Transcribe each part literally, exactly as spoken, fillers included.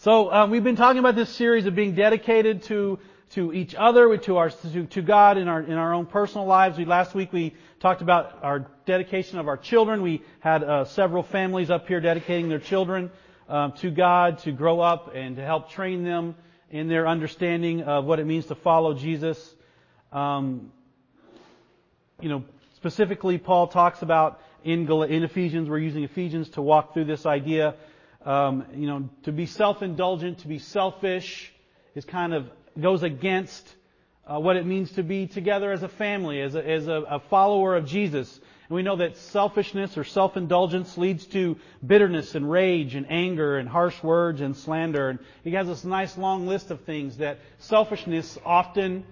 So um, we've been talking about this series of being dedicated to to each other, to our to, to God in our in our own personal lives. We last week we talked about our dedication of our children. We had uh, several families up here dedicating their children um, to God to grow up and to help train them in their understanding of what it means to follow Jesus. Um, you know, specifically, Paul talks about in in Ephesians. We're using Ephesians to walk through this idea. Um, you know, to be self-indulgent, to be selfish, is kind of goes against uh, what it means to be together as a family, as a, as a, a follower of Jesus. And we know that selfishness or self-indulgence leads to bitterness and rage and anger and harsh words and slander. And he has this nice long list of things that selfishness often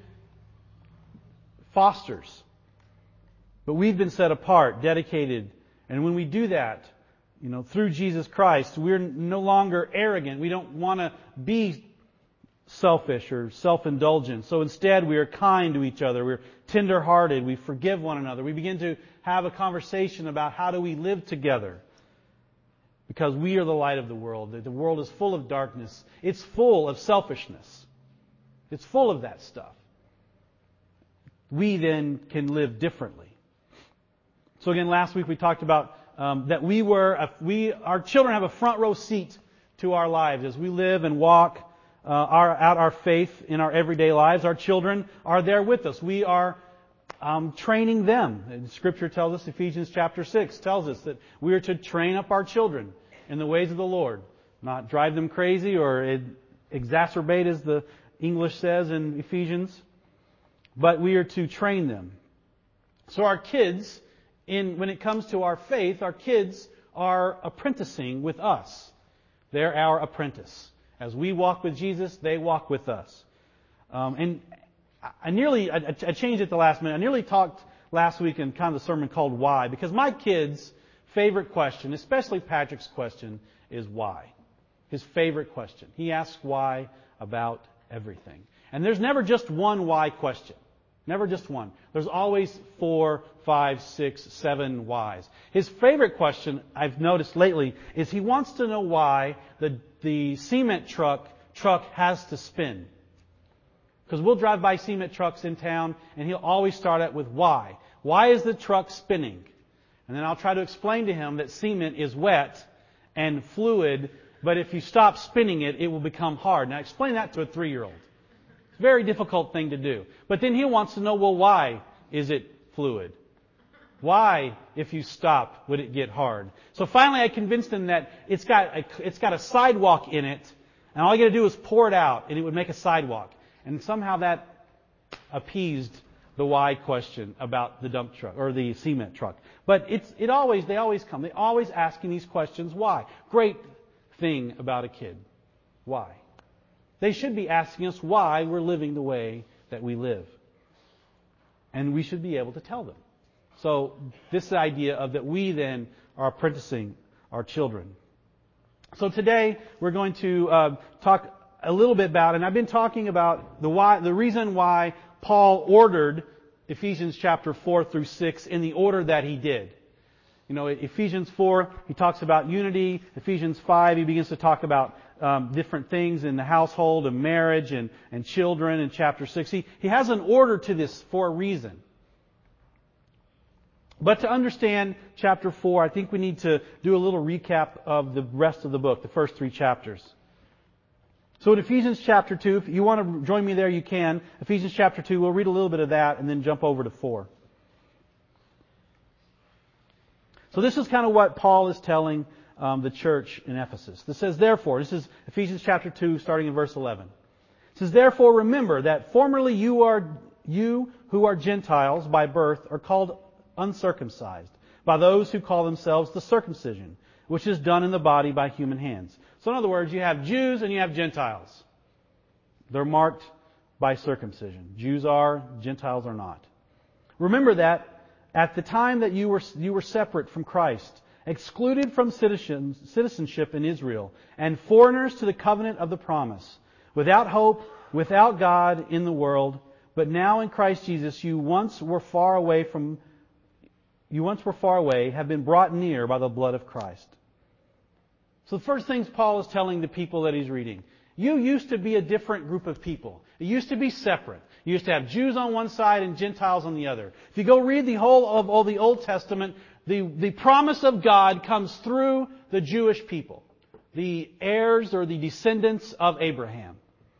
fosters. But we've been set apart, dedicated, and when we do that, you know, through Jesus Christ, we're no longer arrogant. We don't want to be selfish or self-indulgent. So instead, we are kind to each other. We're tender-hearted. We forgive one another. We begin to have a conversation about how do we live together. Because we are the light of the world. The world is full of darkness. It's full of selfishness. It's full of that stuff. We then can live differently. So again, last week we talked about Um, that we were, a, we, our children have a front row seat to our lives as we live and walk uh, our, out our faith in our everyday lives. Our children are there with us. We are um, training them. And Scripture tells us, Ephesians chapter six tells us that we are to train up our children in the ways of the Lord, not drive them crazy or exacerbate, as the English says in Ephesians, but we are to train them. So our kids, In, when it comes to our faith, our kids are apprenticing with us. They're our apprentice. As we walk with Jesus, they walk with us. Um, and I nearly, I, I changed it the last minute. I nearly talked last week in kind of the sermon called Why, because my kids' favorite question, especially Patrick's question, is why. His favorite question. He asks why about everything. And there's never just one why question. Never just one. There's always four, five, six, seven whys. His favorite question, I've noticed lately, is he wants to know why the the cement truck truck has to spin. Because we'll drive by cement trucks in town, and he'll always start out with why. Why is the truck spinning? And then I'll try to explain to him that cement is wet and fluid, but if you stop spinning it, it will become hard. Now explain that to a three-year-old. Very difficult thing to do. But then he wants to know, well, why is it fluid? Why, if you stop, would it get hard? So finally I convinced him that it's got a, it's got a sidewalk in it, and all you got to do is pour it out, and it would make a sidewalk. And somehow that appeased the why question about the dump truck, or the cement truck. But it's it always, they always come. They always asking these questions, why? Great thing about a kid. Why? They should be asking us why we're living the way that we live. And we should be able to tell them. So this idea of that we then are apprenticing our children. So today we're going to uh, talk a little bit about, and I've been talking about the why, the reason why Paul ordered Ephesians chapter four through six in the order that he did. You know, Ephesians four, he talks about unity. Ephesians five, he begins to talk about Um, different things in the household and marriage and, and children in chapter six. He, he has an order to this for a reason. But to understand chapter four, I think we need to do a little recap of the rest of the book, the first three chapters. So in Ephesians chapter two, if you want to join me there, you can. Ephesians chapter two, we'll read a little bit of that and then jump over to four. So this is kind of what Paul is telling Um, the church in Ephesus. This says, therefore, this is Ephesians chapter two, starting in verse eleven. It says, therefore, remember that formerly you are you who are Gentiles by birth are called uncircumcised by those who call themselves the circumcision, which is done in the body by human hands. So in other words, you have Jews and you have Gentiles. They're marked by circumcision. Jews are, Gentiles are not. Remember that at the time that you were you were separate from Christ, excluded from citizenship in Israel, and foreigners to the covenant of the promise, without hope, without God in the world. But now in Christ Jesus, you once were far away from, you once were far away, have been brought near by the blood of Christ. So the first things Paul is telling the people that he's reading, you used to be a different group of people. It used to be separate. You used to have Jews on one side and Gentiles on the other. If you go read the whole of all the Old Testament, the, the promise of God comes through the Jewish people, the heirs or the descendants of Abraham.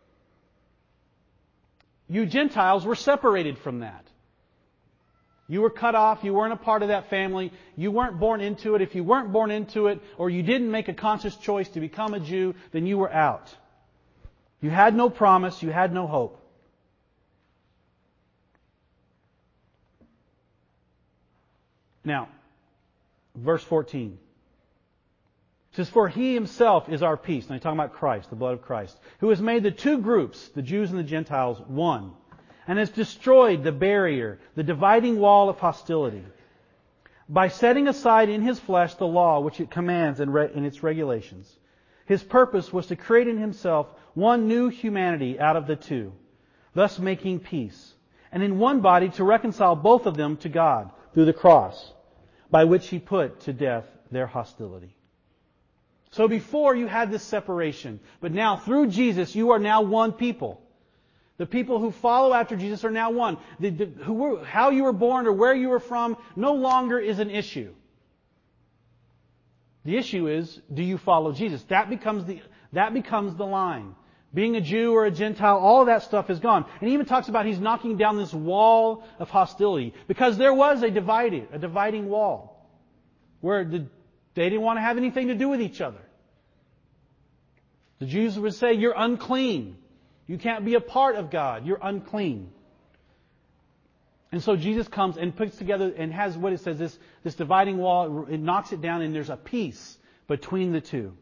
You Gentiles were separated from that. You were cut off. You weren't a part of that family. You weren't born into it. If you weren't born into it, or you didn't make a conscious choice to become a Jew, then you were out. You had no promise. You had no hope. Now, verse fourteen. It says, "For He Himself is our peace." Now he's talking about Christ, the blood of Christ, "who has made the two groups, the Jews and the Gentiles, one, and has destroyed the barrier, the dividing wall of hostility, by setting aside in His flesh the law which it commands in, re- in its regulations. His purpose was to create in Himself one new humanity out of the two, thus making peace, and in one body to reconcile both of them to God through the cross, by which He put to death their hostility." So before you had this separation, but now through Jesus you are now one people. The people who follow after Jesus are now one. The, the, who were, how you were born or where you were from no longer is an issue. The issue is, do you follow Jesus? That becomes the, that becomes the line. Being a Jew or a Gentile, all of that stuff is gone. And he even talks about He's knocking down this wall of hostility. Because there was a dividing, a dividing wall. Where the, they didn't want to have anything to do with each other. The Jews would say, "You're unclean. You can't be a part of God. You're unclean." And so Jesus comes and puts together and has what it says, this, this dividing wall. It knocks it down and there's a peace between the two.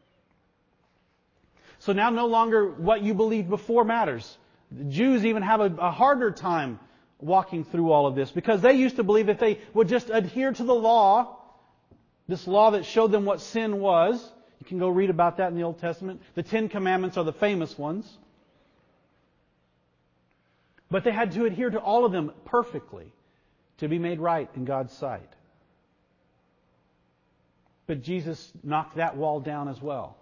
So now no longer what you believed before matters. The Jews even have a, a harder time walking through all of this because they used to believe if they would just adhere to the law, this law that showed them what sin was. You can go read about that in the Old Testament. The Ten Commandments are the famous ones. But they had to adhere to all of them perfectly to be made right in God's sight. But Jesus knocked that wall down as well.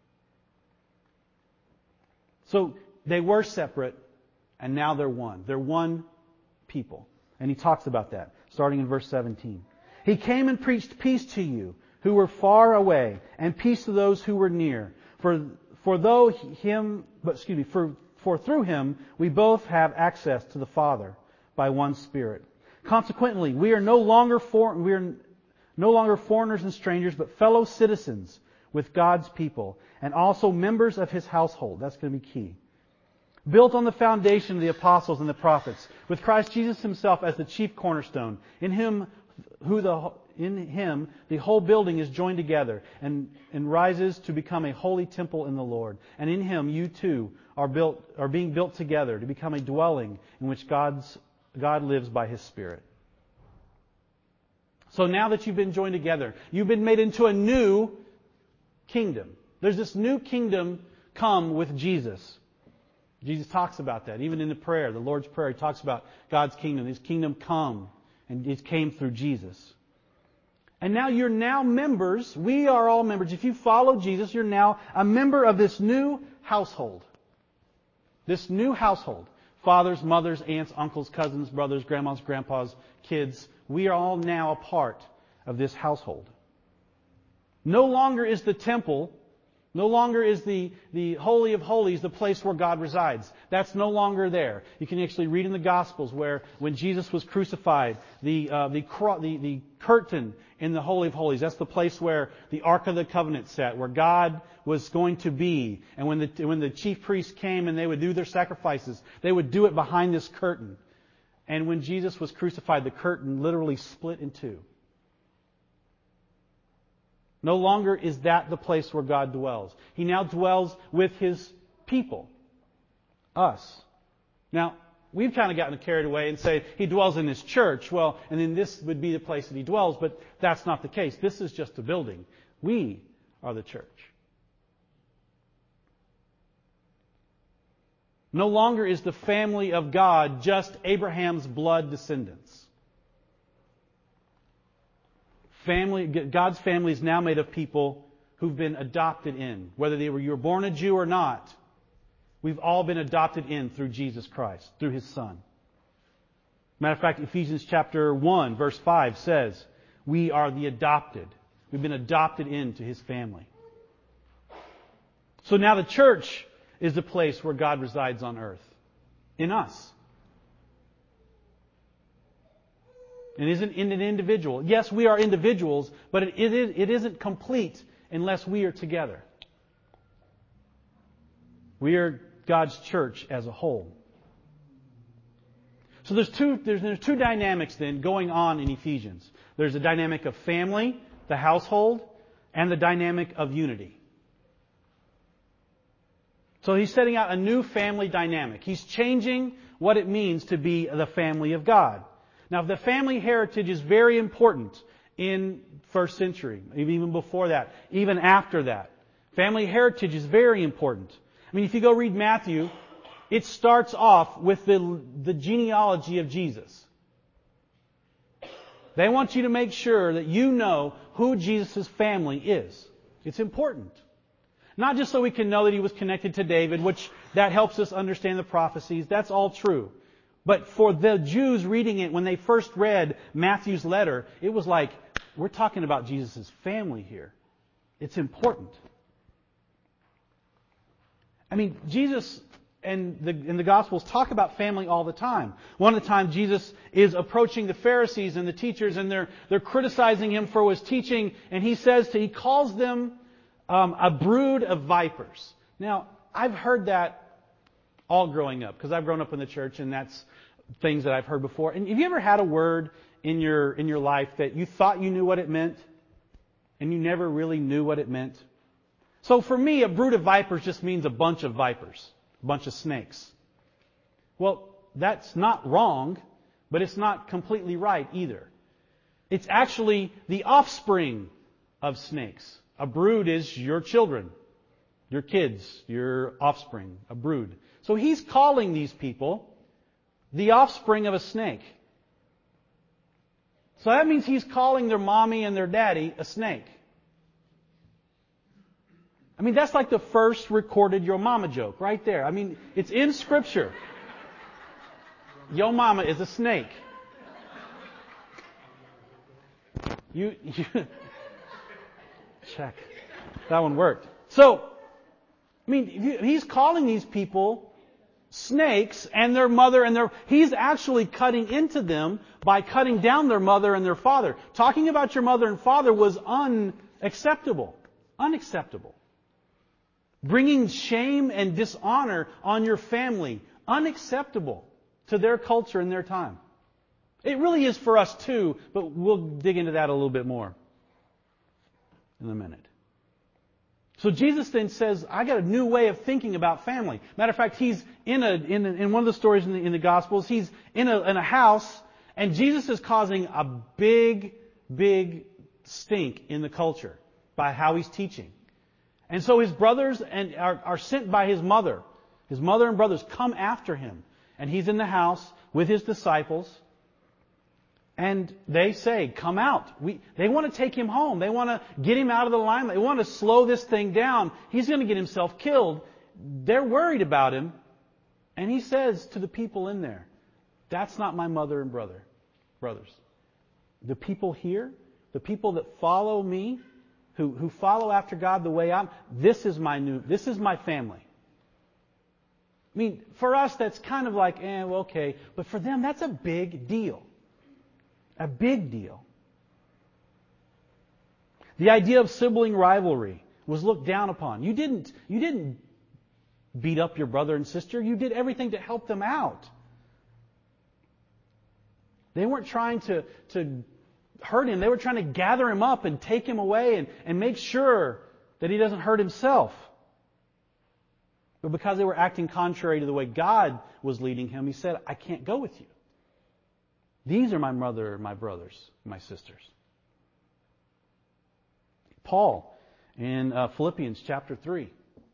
So they were separate, and now they're one. They're one people. And he talks about that, starting in verse seventeen. "He came and preached peace to you who were far away, and peace to those who were near. For for though him, but excuse me, for for through Him we both have access to the Father by one Spirit. Consequently, we are no longer for, we are no longer foreigners and strangers, but fellow citizens with God's people, and also members of His household." That's going to be key. "Built on the foundation of the apostles and the prophets, with Christ Jesus Himself as the chief cornerstone, in Him who the in Him the whole building is joined together and, and rises to become a holy temple in the Lord. And in Him you too are built are being built together to become a dwelling in which God's God lives by His Spirit." So now that you've been joined together, you've been made into a new kingdom. There's this new kingdom come with Jesus. Jesus talks about that. Even in the prayer, the Lord's Prayer, He talks about God's kingdom. His kingdom come. And it came through Jesus. And now you're now members. We are all members. If you follow Jesus, you're now a member of this new household. This new household. Fathers, mothers, aunts, uncles, cousins, brothers, grandmas, grandpas, kids. We are all now a part of this household. No longer is the temple, no longer is the, the Holy of Holies the place where God resides. That's no longer there. You can actually read in the Gospels where when Jesus was crucified, the, uh, the, cro- the, the curtain in the Holy of Holies, that's the place where the Ark of the Covenant sat, where God was going to be. And when the, when the chief priests came and they would do their sacrifices, they would do it behind this curtain. And when Jesus was crucified, the curtain literally split in two. No longer is that the place where God dwells. He now dwells with His people. Us. Now, we've kind of gotten carried away and say He dwells in His church. Well, and then this would be the place that He dwells, but that's not the case. This is just a building. We are the church. No longer is the family of God just Abraham's blood descendants. Family, God's family is now made of people who've been adopted in. Whether they were you were born a Jew or not, we've all been adopted in through Jesus Christ, through His Son. Matter of fact, Ephesians chapter one, verse five says, we are the adopted. We've been adopted into His family. So now the church is the place where God resides on earth. In us. It isn't in an individual. Yes, we are individuals, but it, it, is, it isn't complete unless we are together. We are God's church as a whole. So there's two, there's, there's two dynamics then going on in Ephesians. There's a dynamic of family, the household, and the dynamic of unity. So he's setting out a new family dynamic. He's changing what it means to be the family of God. Now, the family heritage is very important in first century, even before that, even after that. Family heritage is very important. I mean, if you go read Matthew, it starts off with the, the genealogy of Jesus. They want you to make sure that you know who Jesus' family is. It's important. Not just so we can know that he was connected to David, which that helps us understand the prophecies. That's all true. But for the Jews reading it, when they first read Matthew's letter, it was like, we're talking about Jesus' family here. It's important. I mean, Jesus and the, and the Gospels talk about family all the time. One of the times Jesus is approaching the Pharisees and the teachers, and they're they're criticizing him for his teaching, and he says to, he calls them um, a brood of vipers. Now, I've heard that all growing up, because I've grown up in the church, and that's things that I've heard before. And have you ever had a word in your in your life that you thought you knew what it meant, and you never really knew what it meant? So for me, a brood of vipers just means a bunch of vipers, a bunch of snakes. Well, that's not wrong, but it's not completely right either. It's actually the offspring of snakes. A brood is your children, your kids, your offspring, a brood. So he's calling these people the offspring of a snake. So that means he's calling their mommy and their daddy a snake. I mean, that's like the first recorded Yo Mama joke right there. I mean, it's in Scripture. Yo Mama is a snake. You, you check. That one worked. So, I mean, he's calling these people snakes and their mother and their... He's actually cutting into them by cutting down their mother and their father. Talking about your mother and father was unacceptable. Unacceptable. Bringing shame and dishonor on your family. Unacceptable to their culture and their time. It really is for us too, but we'll dig into that a little bit more in a minute. So Jesus then says, I got a new way of thinking about family. Matter of fact, he's in a in, a, in one of the stories in the, in the Gospels, he's in a, in a house, and Jesus is causing a big, big stink in the culture by how he's teaching. And so his brothers and are, are sent by his mother. His mother and brothers come after him. And he's in the house with his disciples. And they say, come out. We, they want to take him home. They want to get him out of the limelight. They want to slow this thing down. He's going to get himself killed. They're worried about him. And he says to the people in there, that's not my mother and brother, brothers. The people here, the people that follow me, who, who follow after God the way I'm, this is my new, this is my family. I mean, for us, that's kind of like, eh, well, okay. But for them, that's a big deal. A big deal. The idea of sibling rivalry was looked down upon. You didn't, you didn't beat up your brother and sister. You did everything to help them out. They weren't trying to, to hurt him. They were trying to gather him up and take him away and, and make sure that he doesn't hurt himself. But because they were acting contrary to the way God was leading him, he said, I can't go with you. These are my mother, my brothers, my sisters. Paul, in uh, Philippians chapter three,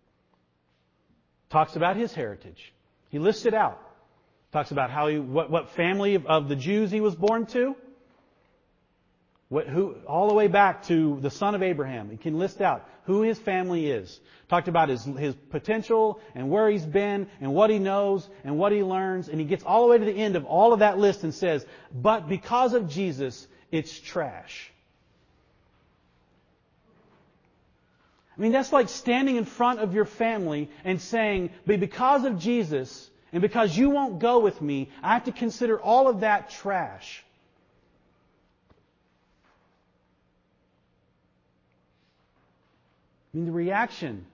talks about his heritage. He lists it out. Talks about how he, what, what family of, of the Jews he was born to, What, who, all the way back to the son of Abraham. He can list out who his family is. Talked about his, his potential and where he's been and what he knows and what he learns. And he gets all the way to the end of all of that list and says, but because of Jesus, it's trash. I mean, that's like standing in front of your family and saying, but because of Jesus and because you won't go with me, I have to consider all of that trash. I mean, the reaction,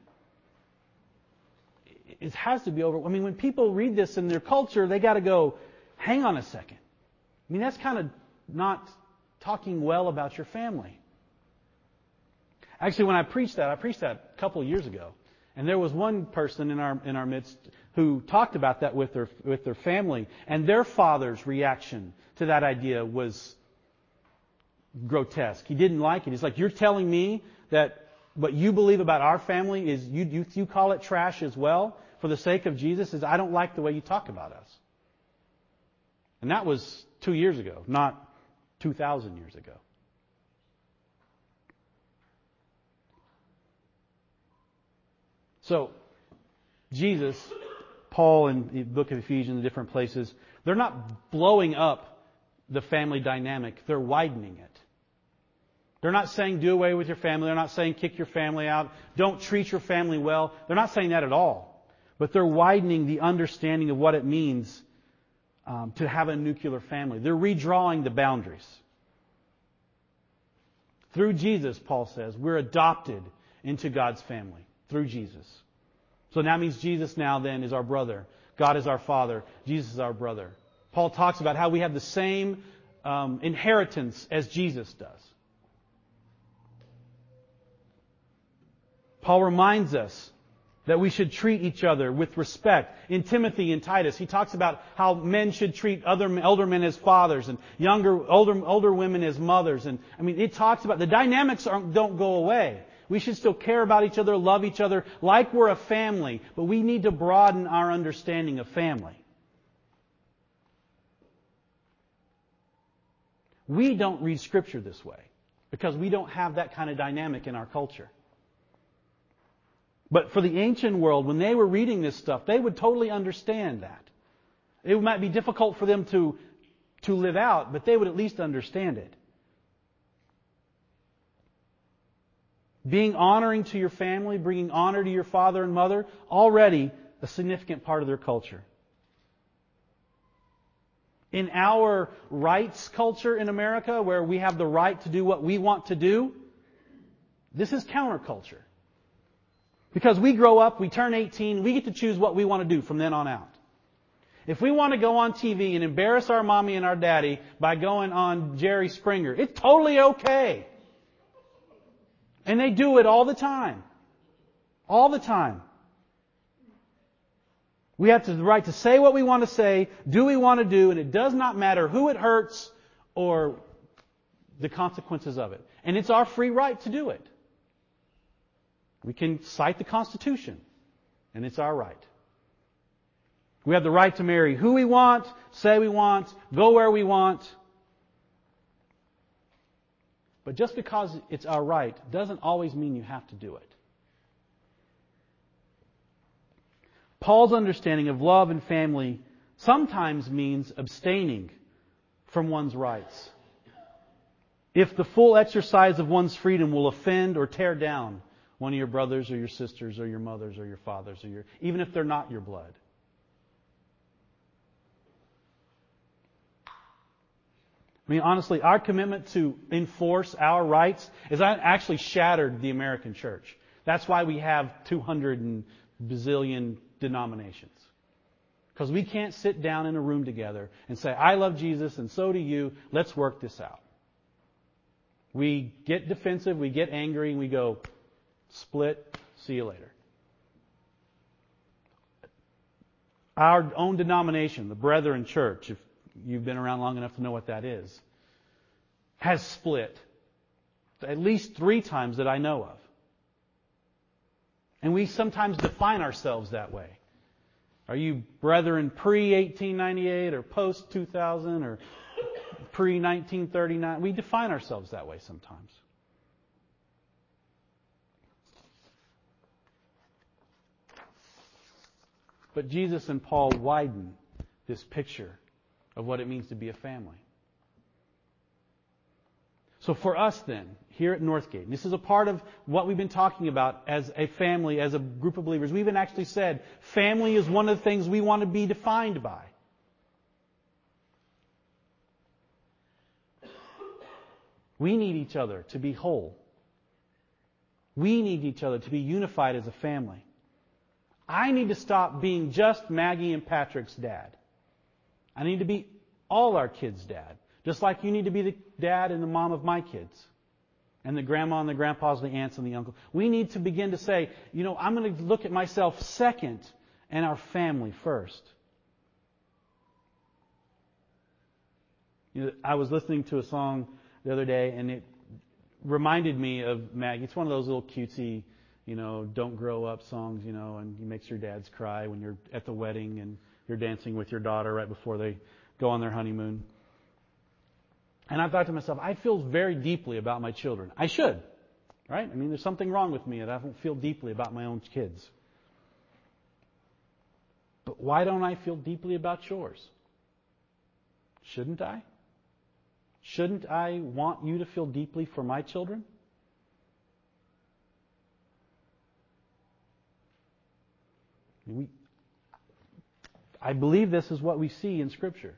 it has to be over. I mean, when people read this in their culture, they got to go, hang on a second. I mean, that's kind of not talking well about your family. Actually, when I preached that, I preached that a couple of years ago. And there was one person in our in our midst who talked about that with their with their family. And their father's reaction to that idea was grotesque. He didn't like it. He's like, you're telling me that what you believe about our family is you, you you call it trash as well for the sake of Jesus? Is I don't like the way you talk about us. And that was two years ago, not two thousand years ago. So, Jesus, Paul in the book of Ephesians, in different places, they're not blowing up the family dynamic. They're widening it. They're not saying do away with your family. They're not saying kick your family out. Don't treat your family well. They're not saying that at all. But they're widening the understanding of what it means um, to have a nuclear family. They're redrawing the boundaries. Through Jesus, Paul says, we're adopted into God's family. Through Jesus. So that means Jesus now then is our brother. God is our Father. Jesus is our brother. Paul talks about how we have the same um, inheritance as Jesus does. Paul reminds us that we should treat each other with respect. In Timothy and Titus, he talks about how men should treat other elder men as fathers and younger, older, older women as mothers. And I mean, it talks about the dynamics aren't, don't go away. We should still care about each other, love each other like we're a family, but we need to broaden our understanding of family. We don't read Scripture this way because we don't have that kind of dynamic in our culture. But for the ancient world, when they were reading this stuff, they would totally understand that. It might be difficult for them to, to live out, but they would at least understand it. Being honoring to your family, bringing honor to your father and mother, already a significant part of their culture. In our rights culture in America, where we have the right to do what we want to do, this is counterculture. Because we grow up, we turn eighteen, we get to choose what we want to do from then on out. If we want to go on T V and embarrass our mommy and our daddy by going on Jerry Springer, it's totally okay. And they do it all the time. All the time. We have the right to say what we want to say, do what we want to do, and it does not matter who it hurts or the consequences of it. And it's our free right to do it. We can cite the Constitution, and it's our right. We have the right to marry who we want, say we want, go where we want. But just because it's our right doesn't always mean you have to do it. Paul's understanding of love and family sometimes means abstaining from one's rights. If the full exercise of one's freedom will offend or tear down one of your brothers or your sisters or your mothers or your fathers, or your, even if they're not your blood. I mean, honestly, our commitment to enforce our rights is actually shattered the American church. That's why we have two hundred bazillion denominations. Because we can't sit down in a room together and say, I love Jesus and so do you. Let's work this out. We get defensive, we get angry, and we go, split, see you later. Our own denomination, the Brethren Church, if you've been around long enough to know what that is, has split at least three times that I know of. And we sometimes define ourselves that way. Are you brethren pre eighteen ninety-eight or post two thousand or pre nineteen thirty-nine. We define ourselves that way sometimes. But Jesus and Paul widen this picture of what it means to be a family. So for us then, here at Northgate, and this is a part of what we've been talking about as a family, as a group of believers. We even actually said family is one of the things we want to be defined by. We need each other to be whole. We need each other to be unified as a family. I need to stop being just Maggie and Patrick's dad. I need to be all our kids' dad. Just like you need to be the dad and the mom of my kids. And the grandma and the grandpas, the aunts and the uncles. We need to begin to say, you know, I'm going to look at myself second and our family first. You know, I was listening to a song the other day and it reminded me of Maggie. It's one of those little cutesy, you know, don't grow up songs, you know, and it makes your dads cry when you're at the wedding and you're dancing with your daughter right before they go on their honeymoon. And I thought to myself, I feel very deeply about my children. I should, right? I mean, there's something wrong with me that I don't feel deeply about my own kids. But why don't I feel deeply about yours? Shouldn't I? Shouldn't I want you to feel deeply for my children? We, I believe this is what we see in Scripture.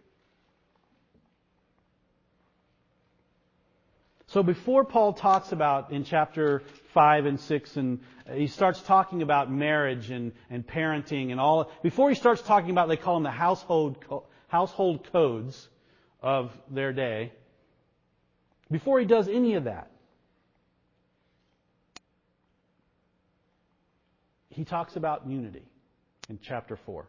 So before Paul talks about in chapter five and six, and he starts talking about marriage and, and parenting and all, before he starts talking about, they call them the household household codes of their day, before he does any of that, he talks about unity in chapter four.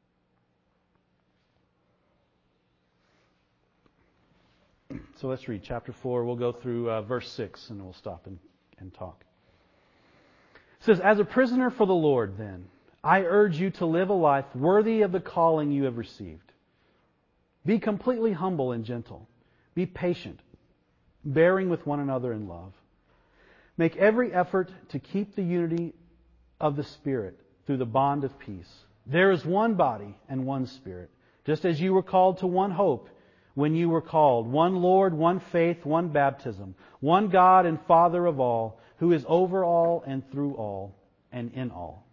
So let's read chapter four. We'll go through uh, verse six and we'll stop and, and talk. It says, as a prisoner for the Lord, then, I urge you to live a life worthy of the calling you have received. Be completely humble and gentle. Be patient, bearing with one another in love. Make every effort to keep the unity of the Spirit through the bond of peace. There is one body and one Spirit, just as you were called to one hope when you were called, one Lord, one faith, one baptism, one God and Father of all, who is over all and through all and in all.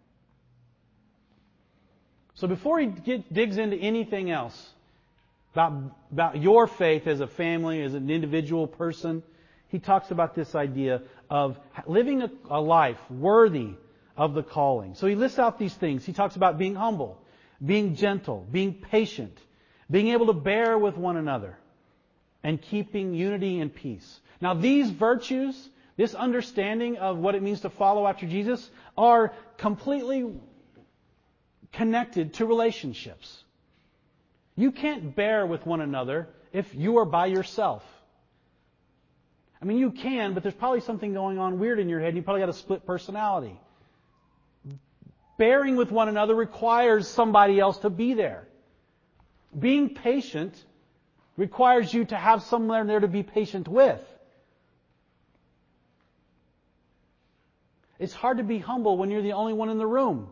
So before he get, digs into anything else about, about your faith as a family, as an individual person, he talks about this idea of living a, a life worthy of the calling. So he lists out these things. He talks about being humble, being gentle, being patient, being able to bear with one another, and keeping unity and peace. Now these virtues, this understanding of what it means to follow after Jesus, are completely connected to relationships. You can't bear with one another if you are by yourself. I mean, you can, but there's probably something going on weird in your head. You probably got a split personality. Bearing with one another requires somebody else to be there. Being patient requires you to have someone there to be patient with. It's hard to be humble when you're the only one in the room.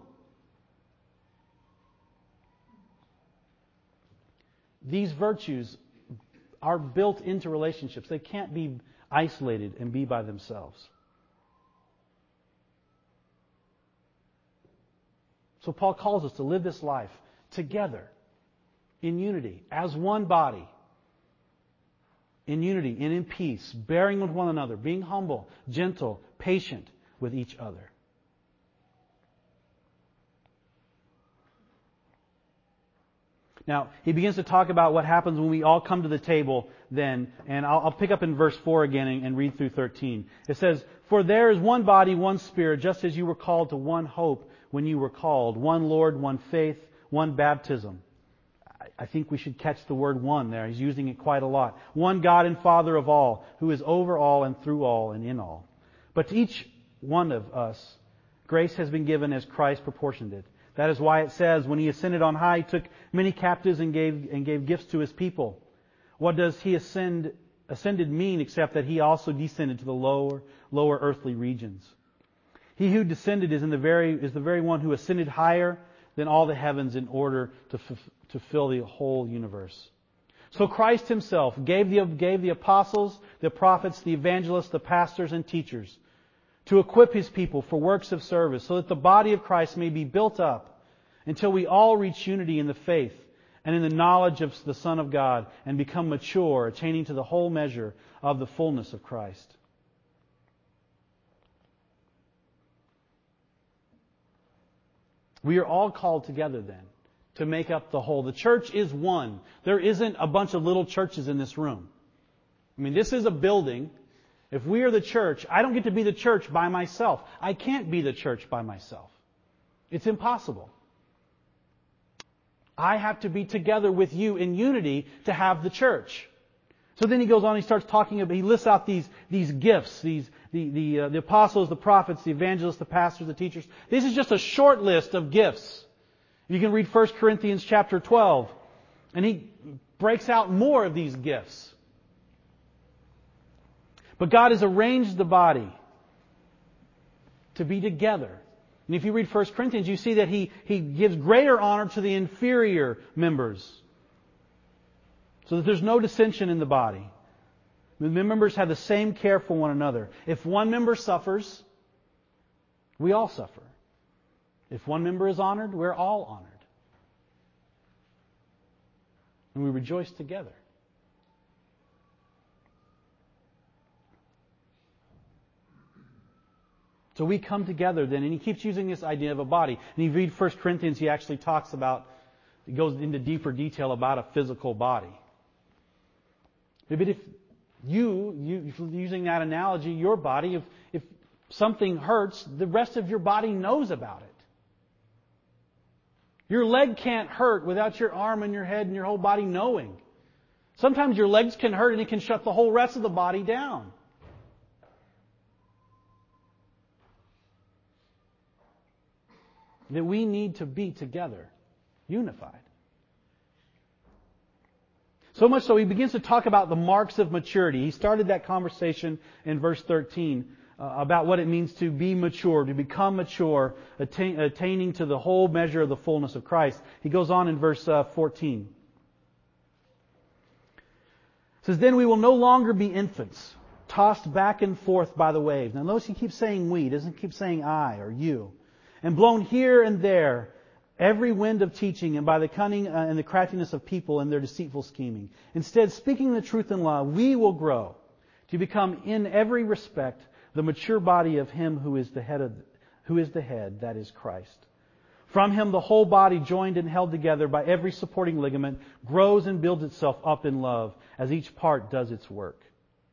These virtues are built into relationships. They can't be isolated and be by themselves. So Paul calls us to live this life together, in unity, as one body, in unity and in peace, bearing with one another, being humble, gentle, patient with each other. Now, he begins to talk about what happens when we all come to the table then, and I'll, I'll pick up in verse four again and, and read through thirteen. It says, for there is one body, one Spirit, just as you were called to one hope when you were called, one Lord, one faith, one baptism. I think we should catch the word one there. He's using it quite a lot. One God and Father of all, who is over all and through all and in all. But to each one of us, grace has been given as Christ proportioned it. That is why it says, when He ascended on high, He took many captives and gave, and gave gifts to His people. What does He ascend, ascended mean except that He also descended to the lower, lower earthly regions? He who descended is in the very is the very one who ascended higher than all the heavens in order to f- to fill the whole universe. So Christ Himself gave the gave the apostles, the prophets, the evangelists, the pastors and teachers to equip His people for works of service, so that the body of Christ may be built up until we all reach unity in the faith and in the knowledge of the Son of God and become mature, attaining to the whole measure of the fullness of Christ. We are all called together then to make up the whole. The church is one. There isn't a bunch of little churches in this room. I mean, this is a building. If we are the church, I don't get to be the church by myself. I can't be the church by myself. It's impossible. I have to be together with you in unity to have the church. So then he goes on, he starts talking about, he lists out these, these gifts, these, the, the, uh, the apostles, the prophets, the evangelists, the pastors, the teachers. This is just a short list of gifts. You can read First Corinthians chapter twelve, and he breaks out more of these gifts. But God has arranged the body to be together. And if you read First Corinthians, you see that He, He gives greater honor to the inferior members. So that there's no dissension in the body. The members have the same care for one another. If one member suffers, we all suffer. If one member is honored, we're all honored. And we rejoice together. So we come together then, and he keeps using this idea of a body. And you read First Corinthians, he actually talks about, he goes into deeper detail about a physical body. But if you, you using that analogy, your body, if, if something hurts, the rest of your body knows about it. Your leg can't hurt without your arm and your head and your whole body knowing. Sometimes your legs can hurt and it can shut the whole rest of the body down. That we need to be together, unified. So much so he begins to talk about the marks of maturity. He started that conversation in verse thirteen uh, about what it means to be mature, to become mature, attain, attaining to the whole measure of the fullness of Christ. He goes on in verse uh, fourteen. It says, "Then we will no longer be infants, tossed back and forth by the waves." Now notice he keeps saying we, doesn't keep saying I or you. "And blown here and there, every wind of teaching, and by the cunning and the craftiness of people and their deceitful scheming. Instead, speaking the truth in love, we will grow to become in every respect the mature body of Him who is the head of, who is the head, that is Christ. From Him the whole body, joined and held together by every supporting ligament, grows and builds itself up in love as each part does its work."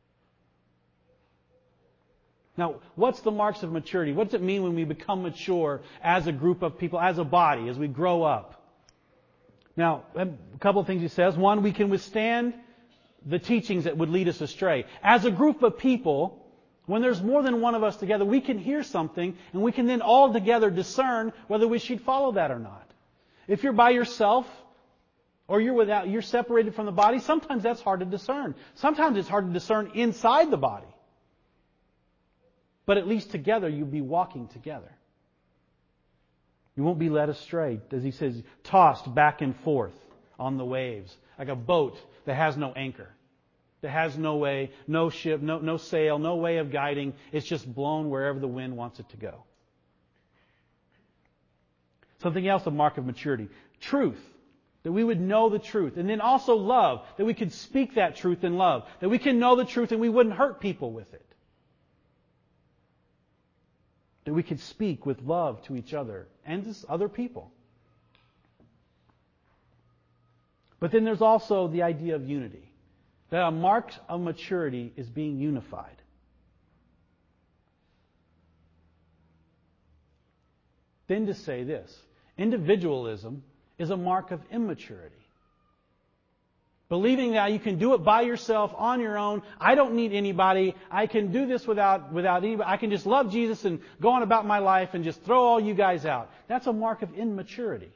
Now, what's the marks of maturity? What does it mean when we become mature as a group of people, as a body, as we grow up? Now, a couple of things he says. One, we can withstand the teachings that would lead us astray. As a group of people, when there's more than one of us together, we can hear something and we can then all together discern whether we should follow that or not. If you're by yourself or you're without, you're separated from the body, sometimes that's hard to discern. Sometimes it's hard to discern inside the body. But at least together you'll be walking together. You won't be led astray, as he says, tossed back and forth on the waves, like a boat that has no anchor, that has no way, no ship, no, no sail, no way of guiding. It's just blown wherever the wind wants it to go. Something else, a mark of maturity. Truth. That we would know the truth. And then also love. That we could speak that truth in love. That we can know the truth and we wouldn't hurt people with it. That we could speak with love to each other and to other people. But then there's also the idea of unity. That a mark of maturity is being unified. Then to say this, individualism is a mark of immaturity. Believing that you can do it by yourself, on your own. I don't need anybody. I can do this without, without anybody. I can just love Jesus and go on about my life and just throw all you guys out. That's a mark of immaturity.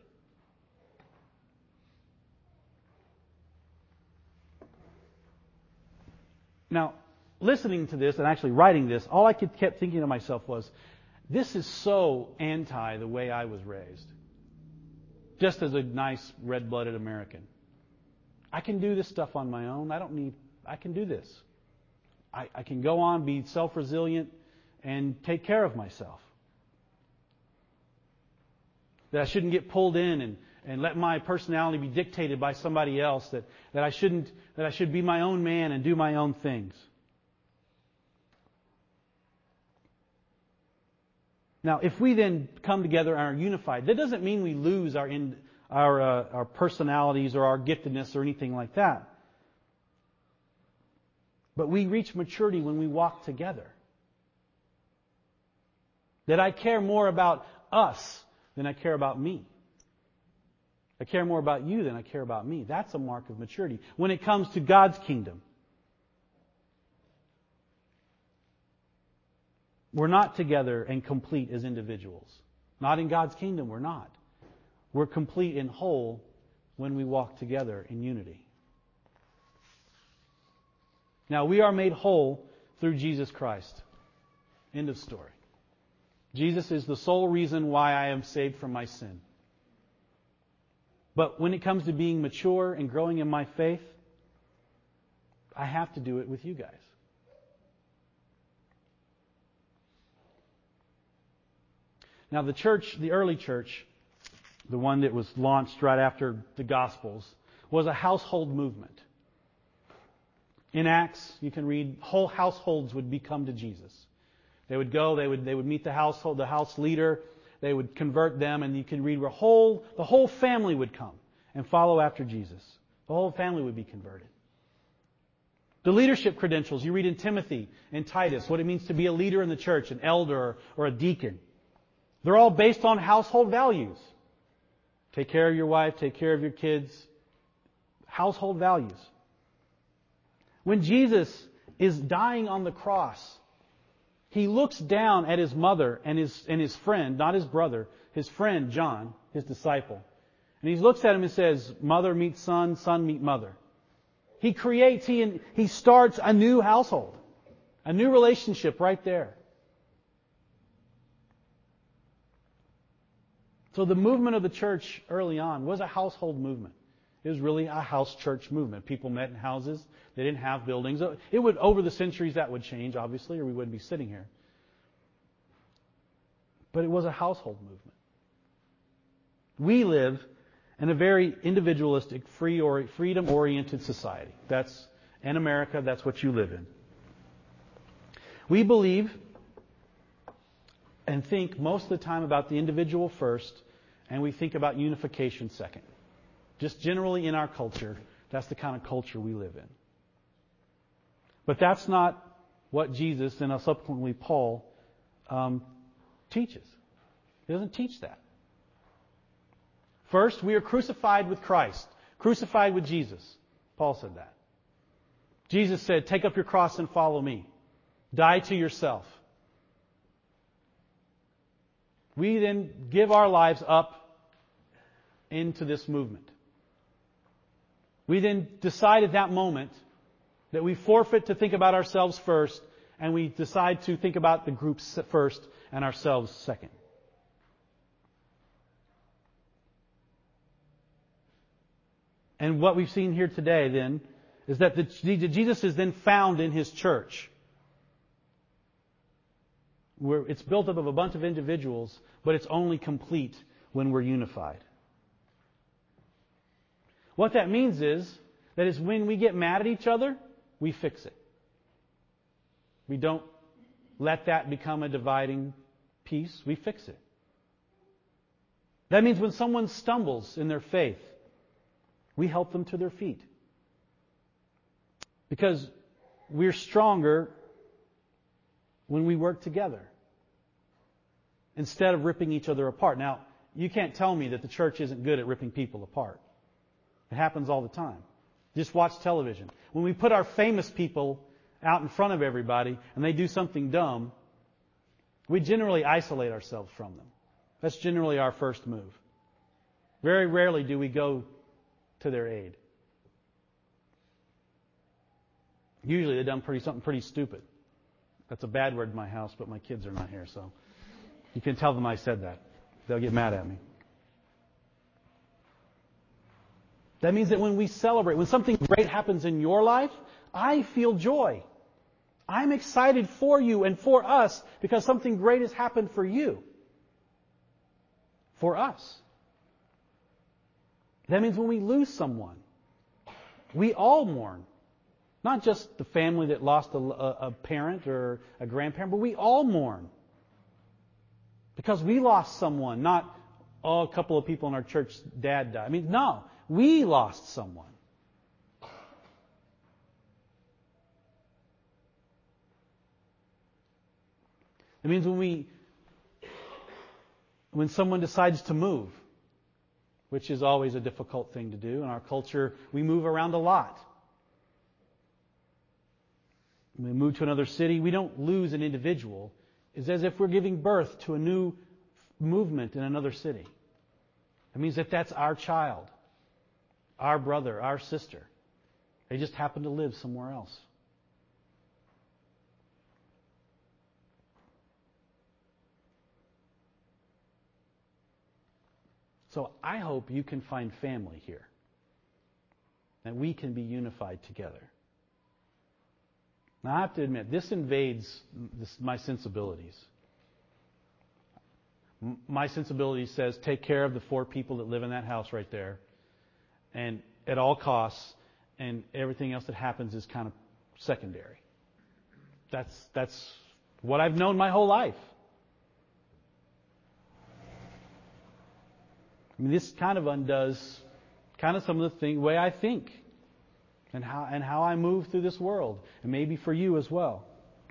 Now, listening to this and actually writing this, all I could kept thinking to myself was, this is so anti the way I was raised. Just as a nice red-blooded American. I can do this stuff on my own. I don't need, I can do this. I, I can go on, be self-resilient, and take care of myself. That I shouldn't get pulled in and, and let my personality be dictated by somebody else. That, that I shouldn't, that I should be my own man and do my own things. Now, if we then come together and are unified, that doesn't mean we lose our in, our uh, our personalities or our giftedness or anything like that. But we reach maturity when we walk together. That I care more about us than I care about me. I care more about you than I care about me. That's a mark of maturity when it comes to God's kingdom. We're not together and complete as individuals. Not in God's kingdom, we're not. We're complete and whole when we walk together in unity. Now, we are made whole through Jesus Christ. End of story. Jesus is the sole reason why I am saved from my sin. But when it comes to being mature and growing in my faith, I have to do it with you guys. Now, the church, the early church, the one that was launched right after the Gospels, was a household movement. In Acts, you can read, whole households would become to Jesus. They would go, they would they would meet the household, the house leader, they would convert them, and you can read where whole the whole family would come and follow after Jesus. The whole family would be converted. The leadership credentials, you read in Timothy and Titus, what it means to be a leader in the church, an elder or a deacon. They're all based on household values. Take care of your wife, take care of your kids. Household values. When Jesus is dying on the cross, He looks down at His mother and his, and his friend, not his brother, his friend John, his disciple. And He looks at him and says, mother meets son, son meet mother. He creates, he, he starts a new household. A new relationship right there. So the movement of the church early on was a household movement. It was really a house church movement. People met in houses. They didn't have buildings. It would, over the centuries, that would change, obviously, or we wouldn't be sitting here. But it was a household movement. We live in a very individualistic, free or freedom-oriented society. That's in America. That's what you live in. We believe and think most of the time about the individual first, and we think about unification second. Just generally in our culture, that's the kind of culture we live in. But that's not what Jesus and subsequently Paul um, teaches. He doesn't teach that. First, we are crucified with Christ, crucified with Jesus. Paul said that. Jesus said, take up your cross and follow me. Die to yourself. We then give our lives up into this movement. We then decide at that moment that we forfeit to think about ourselves first, and we decide to think about the group first and ourselves second. And what we've seen here today then is that the, Jesus is then found in His church. Where it's built up of a bunch of individuals, but it's only complete when we're unified. What that means is that is when we get mad at each other, we fix it. We don't let that become a dividing piece. We fix it. That means when someone stumbles in their faith, we help them to their feet. Because we're stronger when we work together instead of ripping each other apart. Now, you can't tell me that the church isn't good at ripping people apart. It happens all the time. Just watch television. When we put our famous people out in front of everybody and they do something dumb, we generally isolate ourselves from them. That's generally our first move. Very rarely do we go to their aid. Usually they've done pretty something pretty stupid. That's a bad word in my house, but my kids are not here, so you can tell them I said that. They'll get mad at me. That means that when we celebrate, when something great happens in your life, I feel joy. I'm excited for you and for us because something great has happened for you. For us. That means when we lose someone, we all mourn. Not just the family that lost a, a parent or a grandparent, but we all mourn. Because we lost someone, not, oh, a couple of people in our church, dad died. I mean, no, we lost someone. It means when we, when someone decides to move, which is always a difficult thing to do in our culture, we move around a lot. When we move to another city, we don't lose an individual. It's as if we're giving birth to a new movement in another city. It means that that's our child, our brother, our sister. They just happen to live somewhere else. So I hope you can find family here. That we can be unified together. Now I have to admit, this invades this, my sensibilities. M- my sensibility says take care of the four people that live in that house right there. And at all costs, and everything else that happens is kind of secondary. That's, that's what I've known my whole life. I mean, this kind of undoes kind of some of the thing, way I think and how and how I move through this world, and maybe for you as well.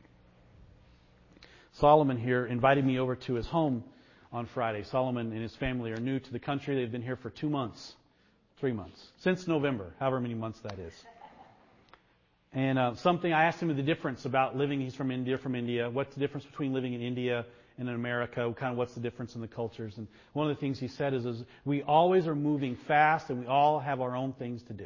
Solomon here invited me over to his home on Friday. Solomon and his family are new to the country. They've been here for two months, three months, since November, however many months that is. And uh, something I asked him the difference about living. He's from India, from India. What's the difference between living in India and in America? Kind of what's the difference in the cultures? And one of the things he said is, is we always are moving fast, and we all have our own things to do.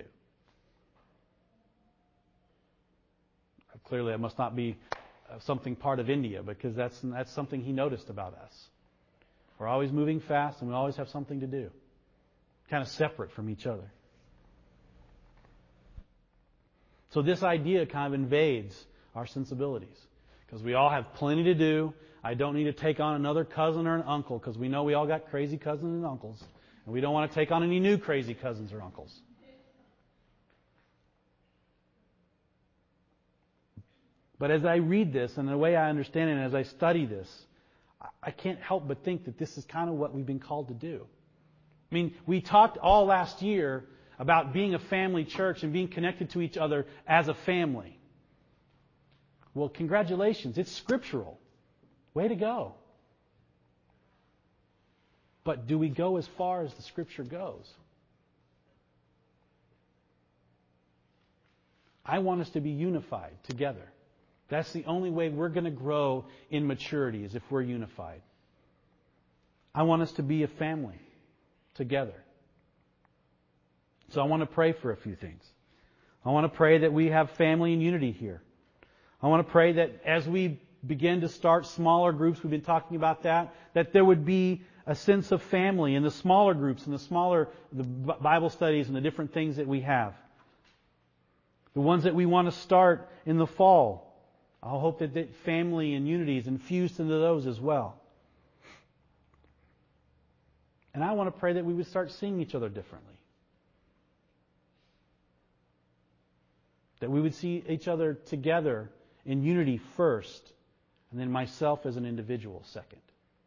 Clearly, that must not be something part of India, because that's that's something he noticed about us. We're always moving fast, and we always have something to do, kind of separate from each other. So this idea kind of invades our sensibilities, because we all have plenty to do. I don't need to take on another cousin or an uncle, because we know we all got crazy cousins and uncles, and we don't want to take on any new crazy cousins or uncles. But as I read this, and the way I understand it, and as I study this, I can't help but think that this is kind of what we've been called to do. I mean, we talked all last year about being a family church and being connected to each other as a family. Well, congratulations. It's scriptural. Way to go. But do we go as far as the Scripture goes? I want us to be unified together. That's the only way we're going to grow in maturity, is if we're unified. I want us to be a family together. So I want to pray for a few things. I want to pray that we have family and unity here. I want to pray that as we begin to start smaller groups, we've been talking about that, that there would be a sense of family in the smaller groups, in the smaller the Bible studies and the different things that we have. The ones that we want to start in the fall, I hope that, that family and unity is infused into those as well. And I want to pray that we would start seeing each other differently. That we would see each other together in unity first, and then myself as an individual second.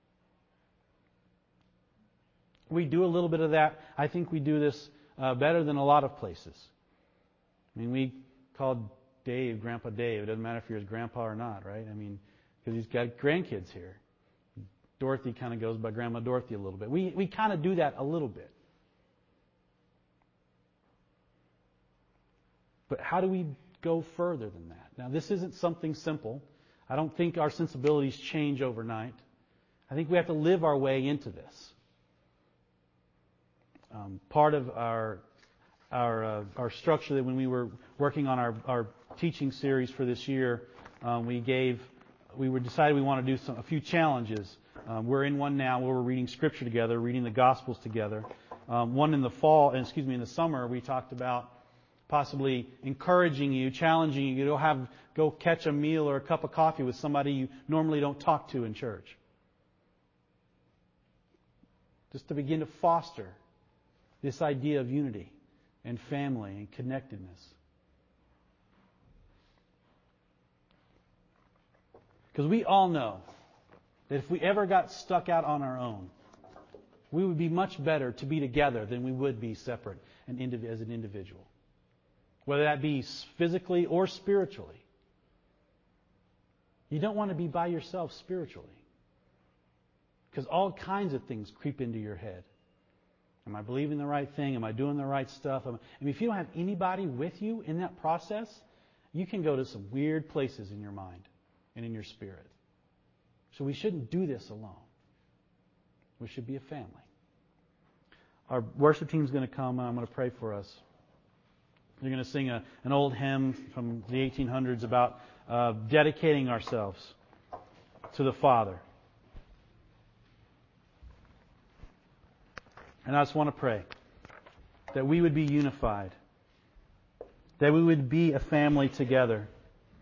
We do a little bit of that. I think we do this uh, better than a lot of places. I mean, we called Dave Grandpa Dave. It doesn't matter if you're his grandpa or not, right? I mean, because he's got grandkids here. Dorothy kind of goes by Grandma Dorothy a little bit. We we kind of do that a little bit. But how do we go further than that? Now, this isn't something simple. I don't think our sensibilities change overnight. I think we have to live our way into this. Um, part of our our uh, our structure that when we were working on our, our teaching series for this year, um, we gave, we were decided we want to do some, a few challenges. Um, we're in one now where we're reading Scripture together, reading the Gospels together. Um, one in the fall, excuse me, in the summer, we talked about possibly encouraging you, challenging you to go have, go catch a meal or a cup of coffee with somebody you normally don't talk to in church. Just to begin to foster this idea of unity and family and connectedness. Because we all know that if we ever got stuck out on our own, we would be much better to be together than we would be separate and as an individual. Whether that be physically or spiritually. You don't want to be by yourself spiritually. Because all kinds of things creep into your head. Am I believing the right thing? Am I doing the right stuff? I mean, if you don't have anybody with you in that process, you can go to some weird places in your mind and in your spirit. So we shouldn't do this alone. We should be a family. Our worship team's going to come, and I'm going to pray for us. They're going to sing a, an old hymn from the eighteen hundreds about uh, dedicating ourselves to the Father. And I just want to pray that we would be unified, that we would be a family together,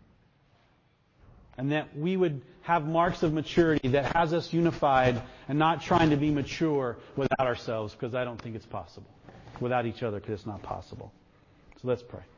and that we would have marks of maturity that has us unified and not trying to be mature without ourselves, because I don't think it's possible. Without each other, because it's not possible. So let's pray.